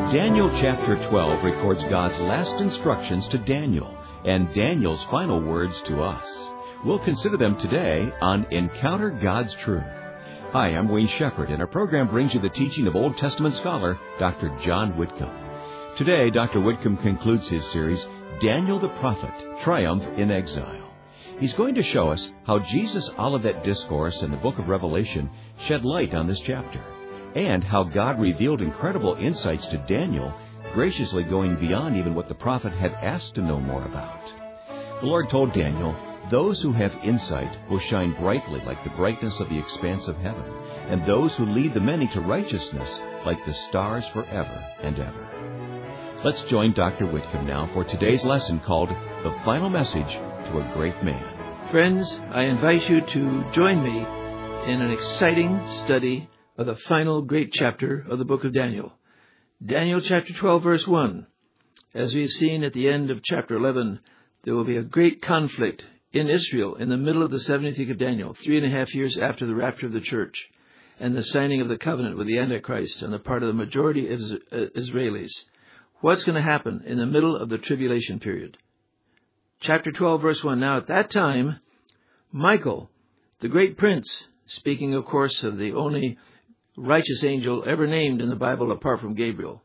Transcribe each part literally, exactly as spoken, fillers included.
Daniel chapter twelve records God's last instructions to Daniel and Daniel's final words to us. We'll consider them today on Encounter God's Truth. Hi, I'm Wayne Shepherd, and our program brings you the teaching of Old Testament scholar Doctor John Whitcomb. Today, Doctor Whitcomb concludes his series, Daniel the Prophet, Triumph in Exile. He's going to show us how Jesus' Olivet Discourse in the book of Revelation shed light on this chapter, and how God revealed incredible insights to Daniel, graciously going beyond even what the prophet had asked to know more about. The Lord told Daniel, "Those who have insight will shine brightly like the brightness of the expanse of heaven, and those who lead the many to righteousness like the stars forever and ever." Let's join Doctor Whitcomb now for today's lesson called The Final Message to a Great Man. Friends, I invite you to join me in an exciting study of the final great chapter of the book of Daniel. Daniel chapter twelve, verse one. As we've seen at the end of chapter eleven, there will be a great conflict in Israel in the middle of the seventieth week of Daniel, three and a half years after the rapture of the church and the signing of the covenant with the Antichrist on the part of the majority of Israelis. What's going to happen in the middle of the tribulation period? Chapter twelve, verse one. Now at that time, Michael, the great prince, speaking of course of the only righteous angel ever named in the Bible apart from Gabriel.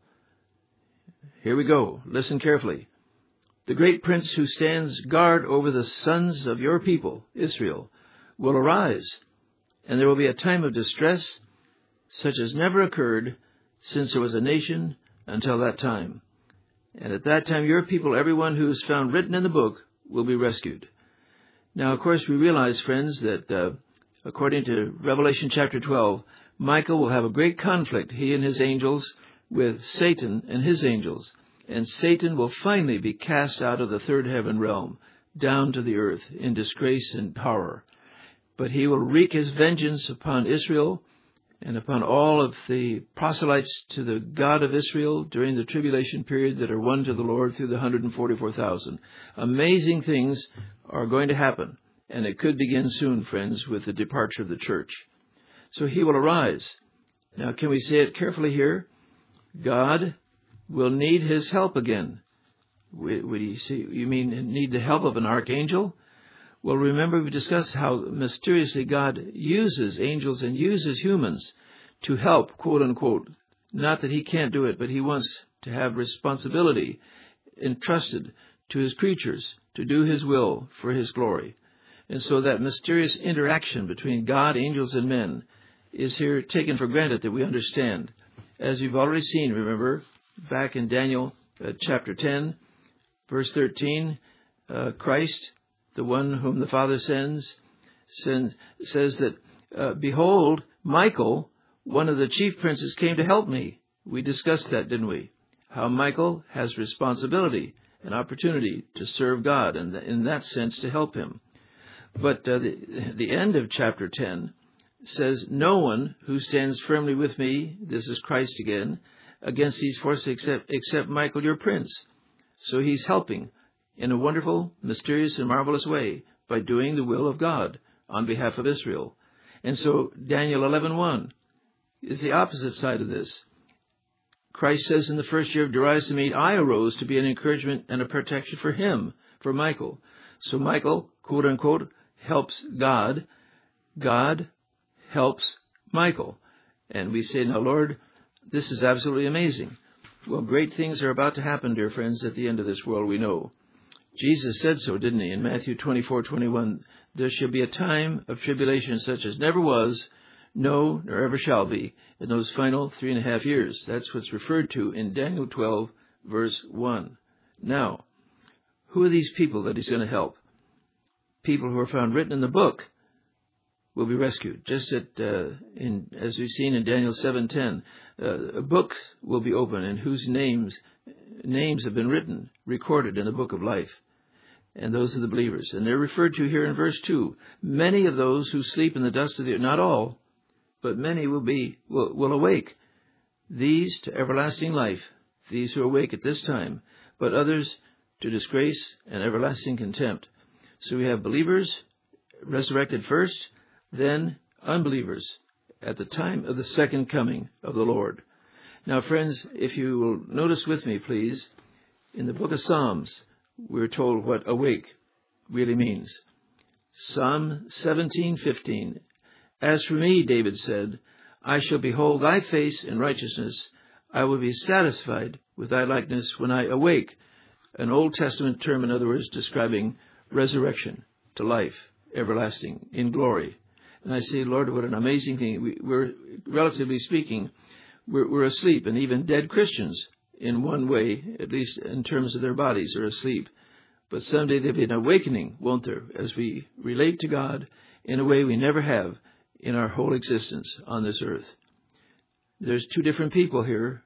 Here we go. Listen carefully. The great prince who stands guard over the sons of your people, Israel, will arise, and there will be a time of distress such as never occurred since there was a nation until that time. And at that time, your people, everyone who is found written in the book, will be rescued. Now, of course, we realize, friends, that uh, according to Revelation chapter twelve, Michael will have a great conflict, he and his angels, with Satan and his angels. And Satan will finally be cast out of the third heaven realm, down to the earth, in disgrace and horror. But he will wreak his vengeance upon Israel and upon all of the proselytes to the God of Israel during the tribulation period that are won to the Lord through the one hundred forty-four thousand. Amazing things are going to happen, and it could begin soon, friends, with the departure of the church. So he will arise. Now, can we say it carefully here? God will need his help again. Would you see? You mean need the help of an archangel? Well, remember we discussed how mysteriously God uses angels and uses humans to help, quote unquote. Not that he can't do it, but he wants to have responsibility entrusted to his creatures to do his will for his glory. And so that mysterious interaction between God, angels, and men is here taken for granted that we understand. As we've already seen, remember, back in Daniel uh, chapter ten, verse thirteen, uh, Christ, the one whom the Father sends, sends says that, uh, behold, Michael, one of the chief princes, came to help me. We discussed that, didn't we? How Michael has responsibility and opportunity to serve God, and in that sense to help him. But uh, the, the end of chapter ten says, no one who stands firmly with me, this is Christ again, against these forces except, except Michael, your prince. So he's helping in a wonderful, mysterious, and marvelous way by doing the will of God on behalf of Israel. And so Daniel eleven one is the opposite side of this. Christ says in the first year of Darius the Mede, I arose to be an encouragement and a protection for him, for Michael. So Michael, quote unquote, helps God. God helps Michael. And we say, now, Lord, this is absolutely amazing. Well, great things are about to happen, dear friends, at the end of this world, we know. Jesus said so, didn't he? In Matthew twenty-four twenty-one, there shall be a time of tribulation such as never was, no, nor ever shall be, in those final three and a half years. That's what's referred to in Daniel twelve, verse one. Now, who are these people that he's going to help? People who are found written in the book will be rescued. Just at, uh, in, as we've seen in Daniel seven ten, uh, a book will be opened and whose names names have been written, recorded in the book of life. And those are the believers. And they're referred to here in verse two. Many of those who sleep in the dust of the earth, not all, but many will be will, will awake. These to everlasting life, these who awake at this time, but others to disgrace and everlasting contempt. So we have believers resurrected first, then unbelievers at the time of the second coming of the Lord. Now, friends, if you will notice with me, please, in the book of Psalms, we're told what awake really means. Psalm seventeen fifteen. As for me, David said, I shall behold thy face in righteousness. I will be satisfied with thy likeness when I awake. An Old Testament term, in other words, describing resurrection to life, everlasting, in glory. And I say, Lord, what an amazing thing. We, we're, relatively speaking, we're, we're asleep, and even dead Christians, in one way, at least in terms of their bodies, are asleep. But someday there'll be an awakening, won't there, as we relate to God in a way we never have in our whole existence on this earth. There's two different people here.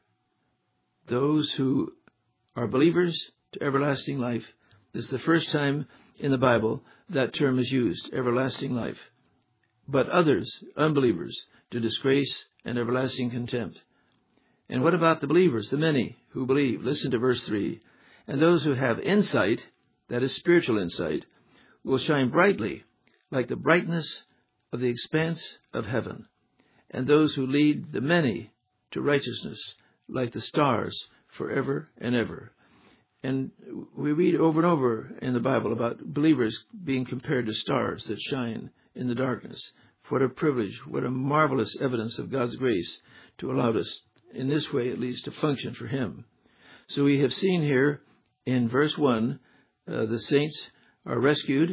Those who are believers to everlasting life. This is the first time in the Bible that term is used, everlasting life. But others, unbelievers, to disgrace and everlasting contempt. And what about the believers, the many who believe? Listen to verse three. And those who have insight, that is spiritual insight, will shine brightly like the brightness of the expanse of heaven. And those who lead the many to righteousness like the stars forever and ever. And we read over and over in the Bible about believers being compared to stars that shine in the darkness. What a privilege, what a marvelous evidence of God's grace to allow us, in this way at least, to function for Him. So we have seen here in verse one, uh, the saints are rescued.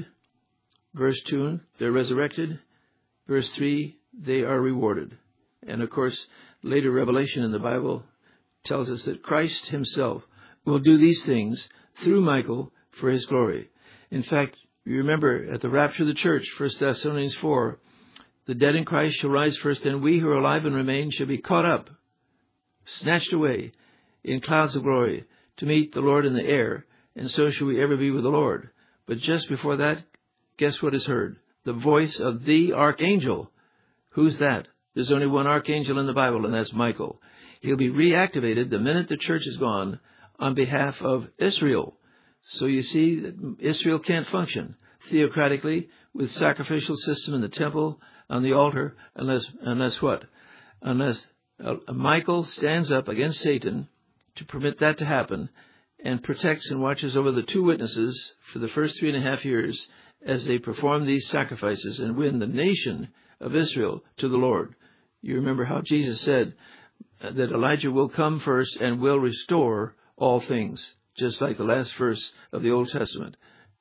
Verse two, they're resurrected. Verse three, they are rewarded. And of course, later revelation in the Bible tells us that Christ Himself will do these things through Michael for His glory. In fact, you remember at the rapture of the church, First Thessalonians four, the dead in Christ shall rise first, and we who are alive and remain shall be caught up, snatched away in clouds of glory to meet the Lord in the air, and so shall we ever be with the Lord. But just before that, guess what is heard? The voice of the archangel. Who's that? There's only one archangel in the Bible, and that's Michael. He'll be reactivated the minute the church is gone on behalf of Israel. So you see that Israel can't function theocratically with sacrificial system in the temple, on the altar, unless, unless what? Unless uh, Michael stands up against Satan to permit that to happen and protects and watches over the two witnesses for the first three and a half years as they perform these sacrifices and win the nation of Israel to the Lord. You remember how Jesus said that Elijah will come first and will restore all things, just like the last verse of the Old Testament.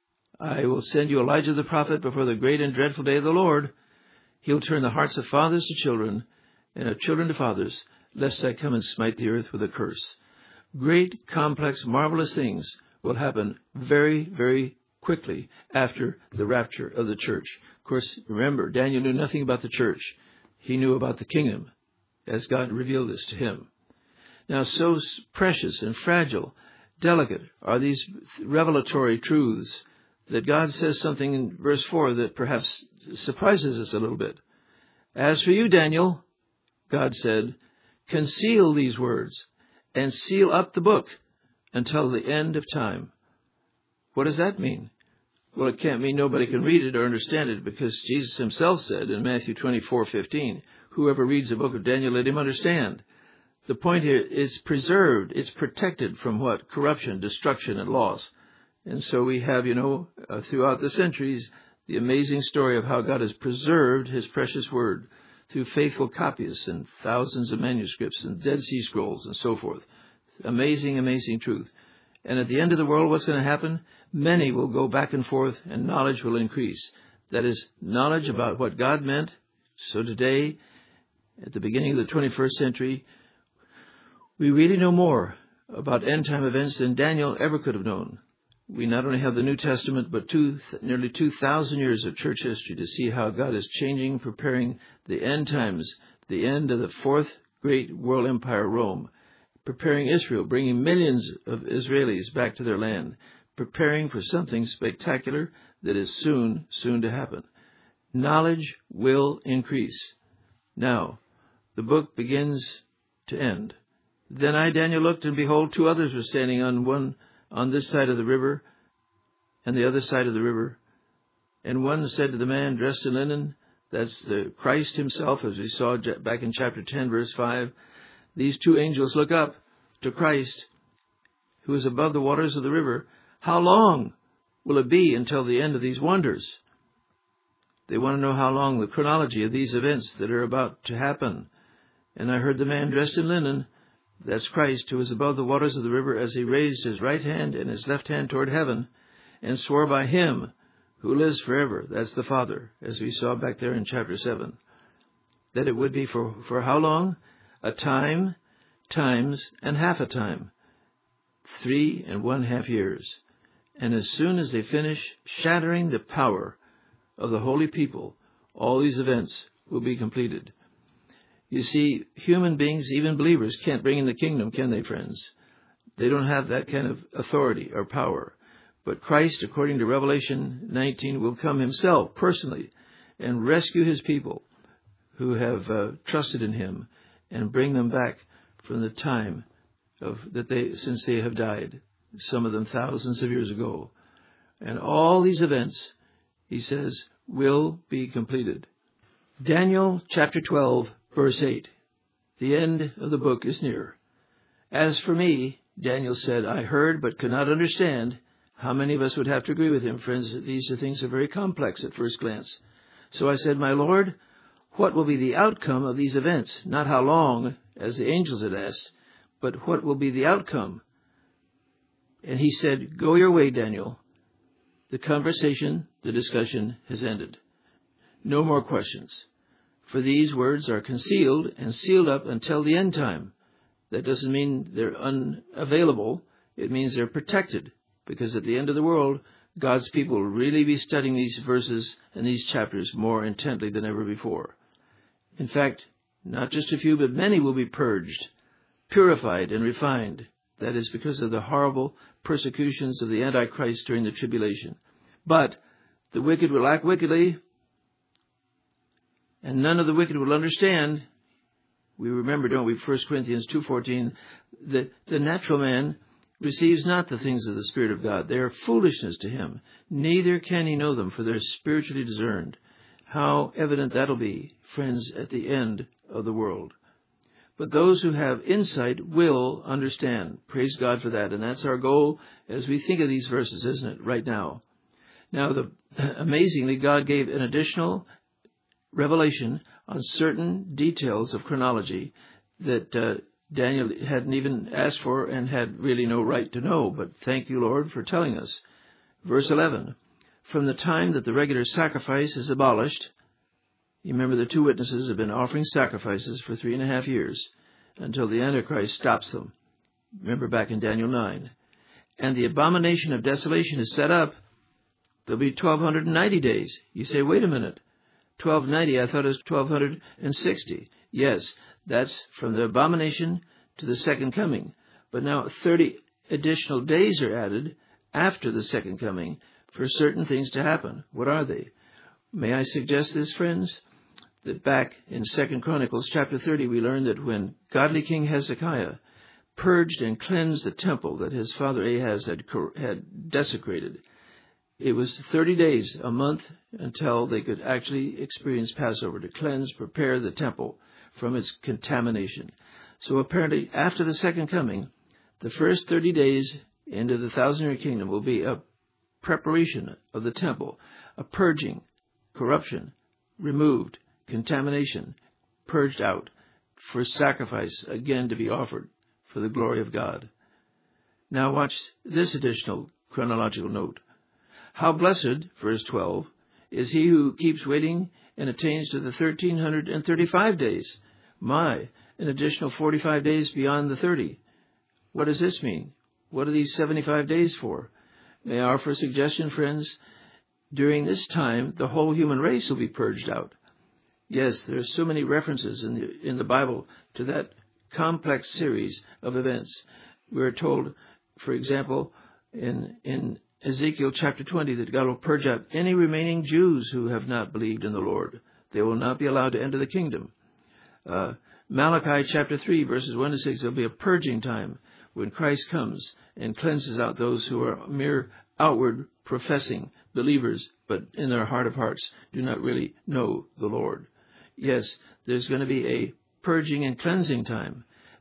I will send you Elijah the prophet before the great and dreadful day of the Lord. He'll turn the hearts of fathers to children and of children to fathers, lest I come and smite the earth with a curse. Great, complex, marvelous things will happen very, very quickly after the rapture of the church. Of course, remember, Daniel knew nothing about the church. He knew about the kingdom, as God revealed this to him. Now, so precious and fragile, delicate are these revelatory truths that God says something in verse four that perhaps surprises us a little bit. As for you, Daniel, God said, conceal these words and seal up the book until the end of time. What does that mean? Well, it can't mean nobody can read it or understand it, because Jesus Himself said in Matthew twenty-four fifteen, whoever reads the book of Daniel, let him understand. The point here is preserved. It's protected from what? Corruption, destruction, and loss. And so we have, you know, uh, throughout the centuries, the amazing story of how God has preserved His precious word through faithful copyists and thousands of manuscripts and Dead Sea Scrolls and so forth. Amazing, amazing truth. And at the end of the world, what's going to happen? Many will go back and forth and knowledge will increase. That is, knowledge about what God meant. So today, at the beginning of the twenty-first century, we really know more about end-time events than Daniel ever could have known. We not only have the New Testament, but two, nearly two thousand years of church history to see how God is changing, preparing the end times, the end of the fourth great world empire, Rome, preparing Israel, bringing millions of Israelis back to their land, preparing for something spectacular that is soon, soon to happen. Knowledge will increase. Now, the book begins to end. Then I, Daniel, looked, and behold, two others were standing on one on this side of the river and the other side of the river. And one said to the man dressed in linen, that's the Christ Himself, as we saw back in chapter ten, verse five, these two angels look up to Christ, who is above the waters of the river. How long will it be until the end of these wonders? They want to know how long, the chronology of these events that are about to happen. And I heard the man dressed in linen, that's Christ, who was above the waters of the river, as he raised his right hand and his left hand toward heaven, and swore by him who lives forever, that's the Father, as we saw back there in chapter seven, that it would be for, for how long? A time, times, and half a time. Three and one half years. And as soon as they finish shattering the power of the holy people, all these events will be completed. You see, human beings, even believers, can't bring in the kingdom, can they, friends? They don't have that kind of authority or power. But Christ, according to Revelation nineteen, will come himself personally and rescue his people who have uh, trusted in him and bring them back from the time of that they since they have died, some of them thousands of years ago. And all these events, he says, will be completed. Daniel chapter twelve, verse eight. The end of the book is near. As for me, Daniel said, I heard but could not understand. How many of us would have to agree with him, friends? These are things that are very complex at first glance. So I said, my Lord, what will be the outcome of these events? Not how long, as the angels had asked, but what will be the outcome? And he said, go your way, Daniel. The conversation, the discussion has ended. No more questions. For these words are concealed and sealed up until the end time. That doesn't mean they're unavailable. It means they're protected. Because at the end of the world, God's people will really be studying these verses and these chapters more intently than ever before. In fact, not just a few, but many will be purged, purified, and refined. That is because of the horrible persecutions of the Antichrist during the tribulation. But the wicked will act wickedly, and none of the wicked will understand. We remember, don't we, First Corinthians two fourteen, that the natural man receives not the things of the Spirit of God. They are foolishness to him. Neither can he know them, for they're spiritually discerned. How evident that'll be, friends, at the end of the world. But those who have insight will understand. Praise God for that. And that's our goal as we think of these verses, isn't it, right now? Now, the, amazingly, God gave an additional revelation on certain details of chronology that uh, Daniel hadn't even asked for and had really no right to know. But thank you, Lord, for telling us. Verse eleven, from the time that the regular sacrifice is abolished, you remember the two witnesses have been offering sacrifices for three and a half years until the Antichrist stops them. Remember back in Daniel nine. And the abomination of desolation is set up. There'll be twelve ninety days. You say, wait a minute. twelve ninety, I thought it was twelve sixty. Yes, that's from the abomination to the second coming. But now thirty additional days are added after the second coming for certain things to happen. What are they? May I suggest this, friends? That back in Second Chronicles chapter thirty, we learn that when godly King Hezekiah purged and cleansed the temple that his father Ahaz had, had desecrated, it was thirty days, a month, until they could actually experience Passover, to cleanse, prepare the temple from its contamination. So apparently, after the second coming, the first thirty days into the thousand-year kingdom will be a preparation of the temple, a purging, corruption, removed, contamination, purged out, for sacrifice again to be offered for the glory of God. Now watch this additional chronological note. How blessed, verse twelve, is he who keeps waiting and attains to the thirteen thirty-five days. My, an additional forty-five days beyond the thirty. What does this mean? What are these seventy-five days for? May I offer a suggestion, friends? During this time, the whole human race will be purged out. Yes, there's so many references in the, in the Bible to that complex series of events. We're told, for example, in, in Ezekiel chapter twenty, that God will purge out any remaining Jews who have not believed in the Lord. They will not be allowed to enter the kingdom. Uh, Malachi chapter three, verses one to six, there will be a purging time when Christ comes and cleanses out those who are mere outward professing believers, but in their heart of hearts do not really know the Lord. Yes, there's going to be a purging and cleansing time.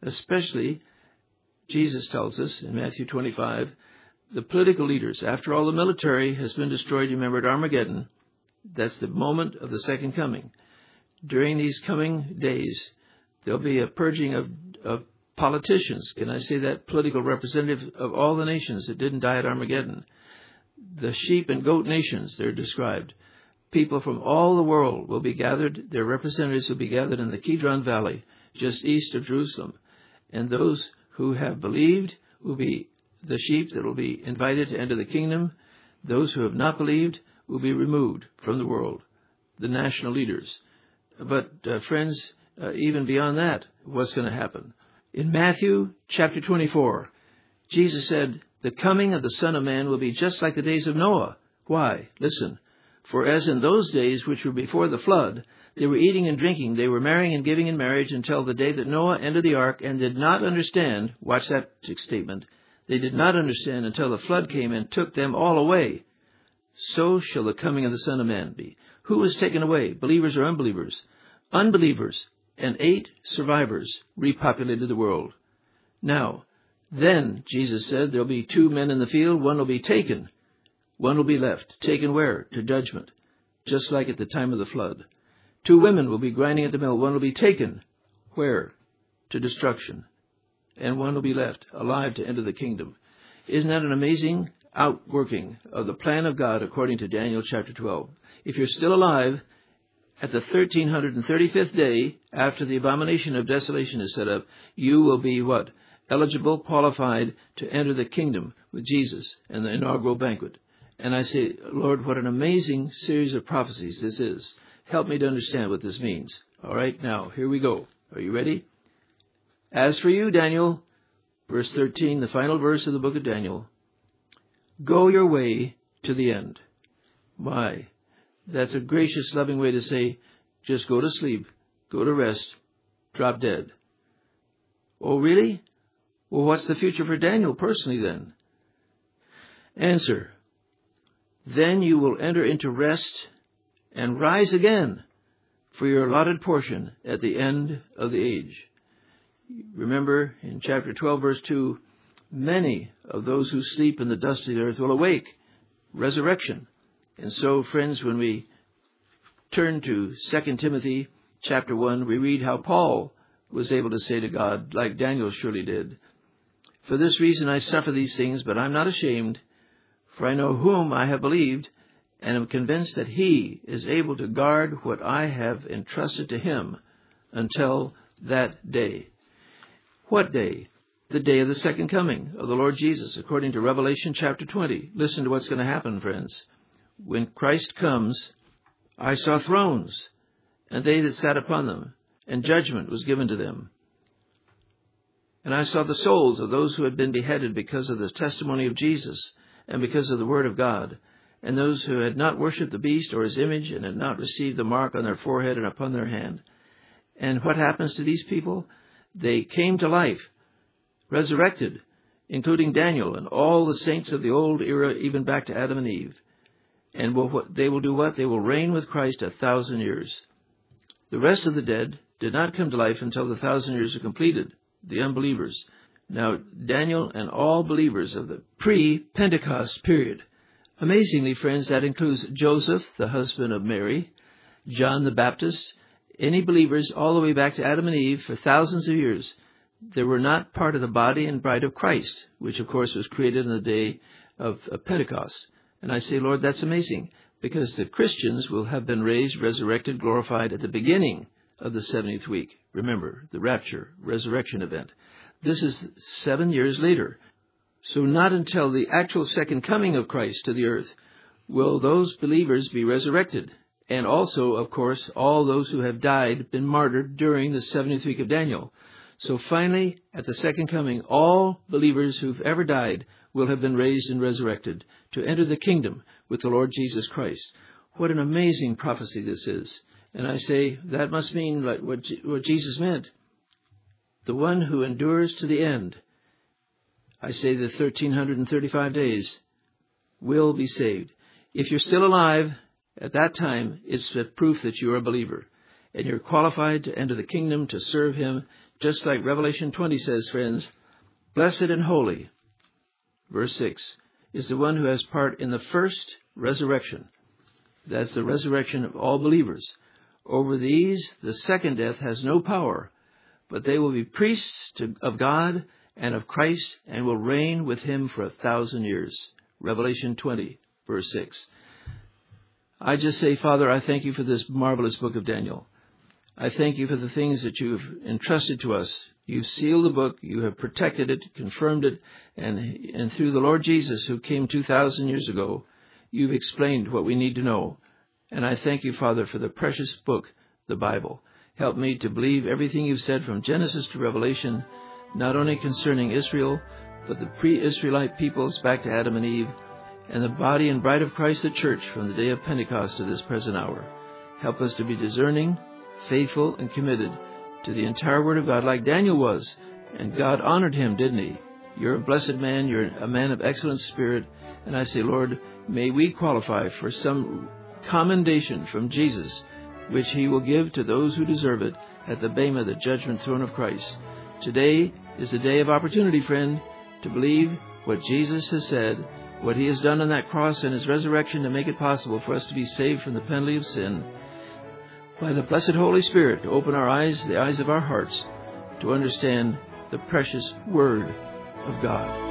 especially, Jesus tells us in Matthew twenty-five, the political leaders. After all the military has been destroyed, you remember at Armageddon, that's the moment of the second coming. During these coming days, there'll be a purging of, of politicians. Can I say that? Political representatives of all the nations that didn't die at Armageddon. The sheep and goat nations, they're described. People from all the world will be gathered. Their representatives will be gathered in the Kidron Valley, just east of Jerusalem. And those who have believed will be the sheep that will be invited to enter the kingdom. Those who have not believed will be removed from the world, the national leaders. But, uh, friends, uh, even beyond that, what's going to happen? In Matthew chapter twenty-four, Jesus said, the coming of the Son of Man will be just like the days of Noah. Why? Listen. For as in those days which were before the flood, they were eating and drinking, they were marrying and giving in marriage until the day that Noah entered the ark, and did not understand, watch that statement, they did not understand until the flood came and took them all away. So shall the coming of the Son of Man be. Who was taken away, believers or unbelievers? Unbelievers, and eight survivors repopulated the world. Now, then, Jesus said, there'll be two men in the field, one will be taken, one will be left. Taken where? To judgment, just like at the time of the flood. Two women will be grinding at the mill, one will be taken where? To destruction, and one will be left alive to enter the kingdom. Isn't that an amazing outworking of the plan of God according to Daniel chapter twelve? If you're still alive at the one thousand three hundred thirty-fifth day after the abomination of desolation is set up, you will be what? Eligible, qualified to enter the kingdom with Jesus and the inaugural banquet. And I say, Lord, what an amazing series of prophecies this is. Help me to understand what this means. All right, now, here we go. Are you ready? As for you, Daniel, verse thirteen, the final verse of the book of Daniel, go your way to the end. Why? That's a gracious, loving way to say, just go to sleep, go to rest, drop dead. Oh, really? Well, what's the future for Daniel personally then? Answer. Then you will enter into rest and rise again for your allotted portion at the end of the age. Remember in chapter twelve, verse two, many of those who sleep in the dust of the earth will awake, resurrection. And so, friends, when we turn to Second Timothy chapter one, we read how Paul was able to say to God, like Daniel surely did, for this reason I suffer these things, but I'm not ashamed, for I know whom I have believed, and am convinced that he is able to guard what I have entrusted to him until that day. What day? The day of the second coming of the Lord Jesus, according to Revelation chapter twenty. Listen to what's going to happen, friends. When Christ comes, I saw thrones, and they that sat upon them, and judgment was given to them. And I saw the souls of those who had been beheaded because of the testimony of Jesus and because of the word of God, and those who had not worshipped the beast or his image and had not received the mark on their forehead and upon their hand. And what happens to these people? They came to life, resurrected, including Daniel and all the saints of the old era, even back to Adam and Eve. And will, what, they will do what? They will reign with Christ a thousand years. The rest of the dead did not come to life until the thousand years are completed, the unbelievers. Now, Daniel and all believers of the pre-Pentecost period. Amazingly, friends, that includes Joseph, the husband of Mary, John the Baptist, any believers all the way back to Adam and Eve for thousands of years. They were not part of the body and bride of Christ, which, of course, was created in the day of, of Pentecost. And I say, Lord, that's amazing, because the Christians will have been raised, resurrected, glorified at the beginning of the seventieth week. Remember, the rapture, resurrection event. This is seven years later. So not until the actual second coming of Christ to the earth will those believers be resurrected. And also, of course, all those who have died, been martyred during the seventieth week of Daniel. So finally, at the second coming, all believers who've ever died will have been raised and resurrected to enter the kingdom with the Lord Jesus Christ. What an amazing prophecy this is. And I say, that must mean like what, what Jesus meant. The one who endures to the end, I say the one thousand three hundred thirty-five days, will be saved. If you're still alive at that time, it's a proof that you're a believer. and you're qualified to enter the kingdom to serve him, just like Revelation twenty says, friends. Blessed and holy, verse six, is the one who has part in the first resurrection. That's the resurrection of all believers. Over these, the second death has no power, but they will be priests to, of God and of Christ, and will reign with him for a thousand years. Revelation twenty, verse six. I just say, Father, I thank you for this marvelous book of Daniel. I thank you for the things that you've entrusted to us. You've sealed the book, you have protected it, confirmed it, and, and through the Lord Jesus, who came two thousand years ago, you've explained what we need to know. And I thank you, Father, for the precious book, the Bible. Help me to believe everything you've said from Genesis to Revelation, not only concerning Israel, but the pre-Israelite peoples back to Adam and Eve, and the body and bride of Christ, the church, from the day of Pentecost to this present hour. Help us to be discerning, faithful, and committed to the entire Word of God like Daniel was. And God honored him, didn't he? You're a blessed man. You're a man of excellent spirit. And I say, Lord, may we qualify for some commendation from Jesus, which he will give to those who deserve it at the bema, the judgment throne of Christ. Today is a day of opportunity, friend, to believe what Jesus has said, what he has done on that cross and his resurrection to make it possible for us to be saved from the penalty of sin. By the blessed Holy Spirit, to open our eyes, the eyes of our hearts, to understand the precious Word of God.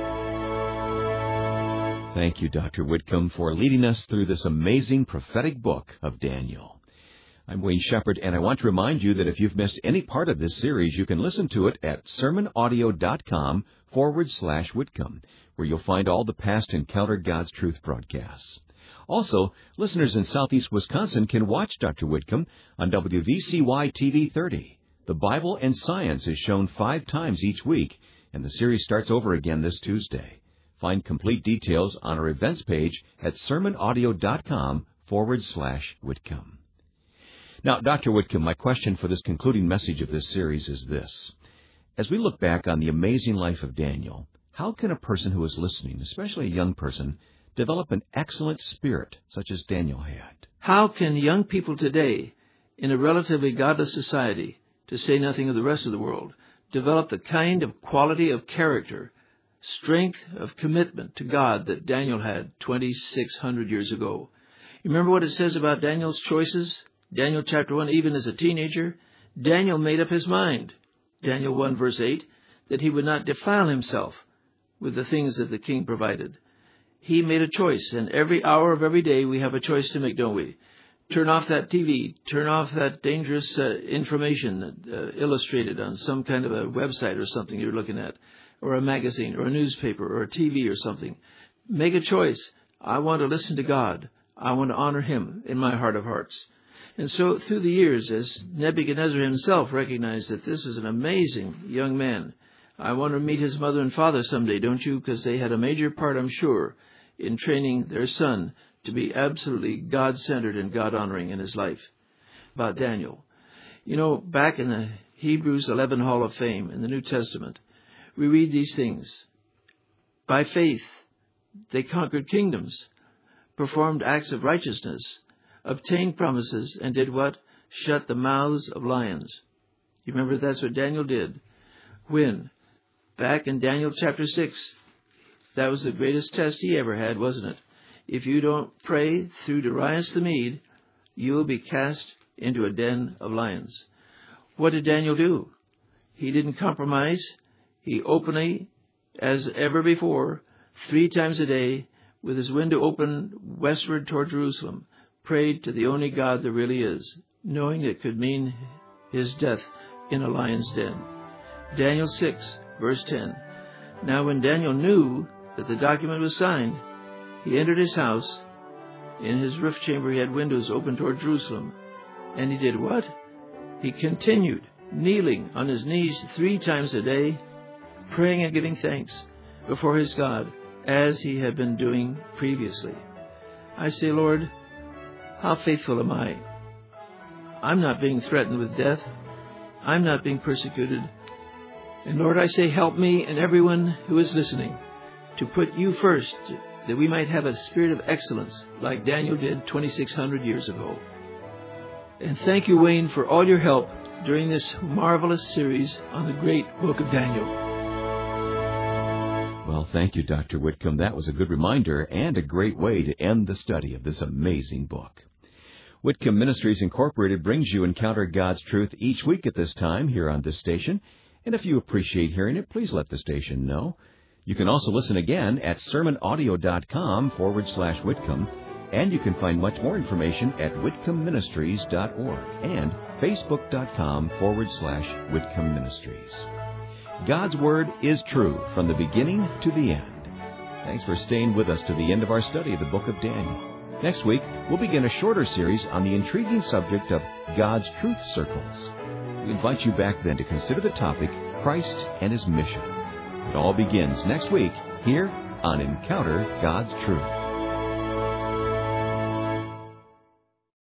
Thank you, Doctor Whitcomb, for leading us through this amazing prophetic book of Daniel. I'm Wayne Shepherd, and I want to remind you that if you've missed any part of this series, you can listen to it at sermonaudio.com forward slash Whitcomb, where you'll find all the past Encounter God's Truth broadcasts. Also, listeners in southeast Wisconsin can watch Doctor Whitcomb on W V C Y T V thirty. The Bible and Science is shown five times each week, and the series starts over again this Tuesday. Find complete details on our events page at sermonaudio.com forward slash Whitcomb. Now, Doctor Whitcomb, my question for this concluding message of this series is this. As we look back on the amazing life of Daniel, how can a person who is listening, especially a young person, develop an excellent spirit such as Daniel had? How can young people today, in a relatively godless society, to say nothing of the rest of the world, develop the kind of quality of character, strength of commitment to God that Daniel had twenty-six hundred years ago? You remember what it says about Daniel's choices? Daniel chapter one, even as a teenager, Daniel made up his mind, Daniel one verse eight, that he would not defile himself with the things that the king provided. He made a choice, and every hour of every day we have a choice to make, don't we? Turn off that T V, turn off that dangerous uh, information uh, illustrated on some kind of a website or something you're looking at, or a magazine, or a newspaper, or a T V or something. Make a choice. I want to listen to God. I want to honor him in my heart of hearts. And so through the years, as Nebuchadnezzar himself recognized that this is an amazing young man, I want to meet his mother and father someday, don't you? Because they had a major part, I'm sure, in training their son to be absolutely God-centered and God-honoring in his life. About Daniel. You know, back in the Hebrews eleven Hall of Fame in the New Testament, we read these things. By faith, they conquered kingdoms, performed acts of righteousness, obtained promises, and did what? Shut the mouths of lions. You remember that's what Daniel did. When? Back in Daniel chapter six. That was the greatest test he ever had, wasn't it? If you don't pray through Darius the Mede, you will be cast into a den of lions. What did Daniel do? He didn't compromise. He openly, as ever before, three times a day, with his window open westward toward Jerusalem, prayed to the only God there really is, knowing it could mean his death in a lion's den. Daniel six, verse ten. Now when Daniel knew that the document was signed, he entered his house. In his roof chamber he had windows open toward Jerusalem. And he did what? He continued kneeling on his knees three times a day, praying and giving thanks before his God, as he had been doing previously. I say, Lord, how faithful am I? I'm not being threatened with death. I'm not being persecuted. And Lord, I say, help me and everyone who is listening to put you first, that we might have a spirit of excellence like Daniel did twenty-six hundred years ago. And thank you, Wayne, for all your help during this marvelous series on the great book of Daniel. Well, thank you, Doctor Whitcomb. That was a good reminder and a great way to end the study of this amazing book. Whitcomb Ministries Incorporated brings you Encounter God's Truth each week at this time here on this station. And if you appreciate hearing it, please let the station know. You can also listen again at sermonaudio.com forward slash Whitcomb. And you can find much more information at whitcomb ministries dot org and facebook.com forward slash Whitcomb Ministries. God's Word is true from the beginning to the end. Thanks for staying with us to the end of our study of the book of Daniel. Next week, we'll begin a shorter series on the intriguing subject of God's Truth Circles. We invite you back then to consider the topic, Christ and His Mission. It all begins next week here on Encounter God's Truth.